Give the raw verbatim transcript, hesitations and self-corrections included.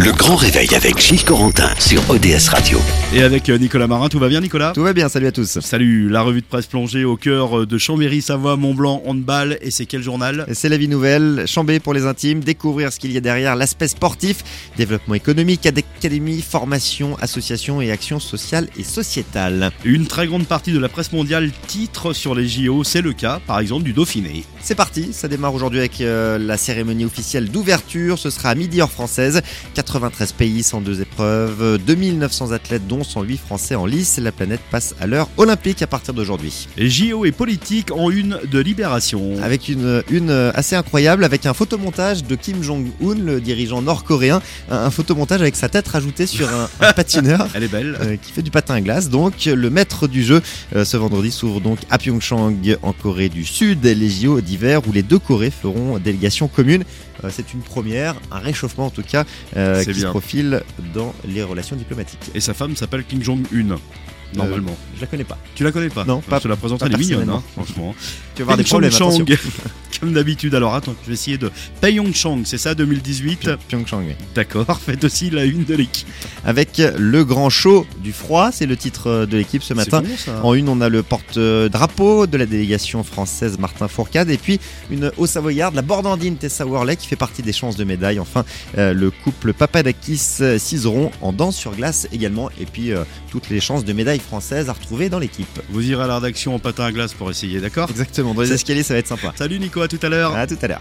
Le grand réveil avec Gilles Corentin sur O D S Radio. Et avec Nicolas Marin, tout va bien Nicolas ? Tout va bien, salut à tous. Salut, la revue de presse plongée au cœur de Chambéry, Savoie, Mont-Blanc, handball. Et c'est quel journal ? C'est la vie nouvelle, Chambé pour les intimes, découvrir ce qu'il y a derrière l'aspect sportif, développement économique, académie, formation, association et action sociale et sociétale. Une très grande partie de la presse mondiale titre sur les J O, c'est le cas par exemple du Dauphiné. C'est parti, ça démarre aujourd'hui avec euh, la cérémonie officielle d'ouverture, ce sera à midi heure française, quatre-vingt-treize pays, cent deux épreuves, deux mille neuf cents athlètes dont cent huit Français en lice, la planète passe à l'heure olympique à partir d'aujourd'hui. Les J O et politique en une de Libération. Avec une une assez incroyable, avec un photomontage de Kim Jong-un, le dirigeant nord-coréen, un, un photomontage avec sa tête rajoutée sur un, un patineur. Elle est belle. Euh, qui fait du patin à glace. Donc le maître du jeu euh, ce vendredi s'ouvre donc à Pyeongchang en Corée du Sud, les J O d'hiver où les deux Corées feront délégation commune. Euh, c'est une première, un réchauffement en tout cas euh, qui bien. se profile dans les relations diplomatiques. Et sa femme s'appelle Kim Jong-un. Normalement. Euh, je la connais pas. Tu la connais pas ? Non, pas. Je te la présente, pas elle est mignonne, personnellement. hein, franchement. Tu vas avoir des Kim problèmes, Jong-chang, attention. comme d'habitude. Alors attends, je vais essayer de... Pyeongchang, c'est ça, deux mille dix-huit ? Pyeongchang, oui. D'accord, faites aussi la une de l'équipe. Avec le grand show du froid, c'est le titre de l'équipe ce matin. C'est bon, ça. En une, on a le porte-drapeau de la délégation française Martin Fourcade et puis une Haut-Savoyarde, la bordandine Tessa Worley qui fait partie des chances de médaille. Enfin, euh, le couple Papadakis-Cizeron en danse sur glace également. Et puis, euh, toutes les chances de médaille françaises à retrouver dans l'équipe. Vous irez à la rédaction en patin à glace pour essayer, d'accord ? Exactement, dans les escaliers, ça va être sympa. Salut Nico, à tout à l'heure. À tout à l'heure.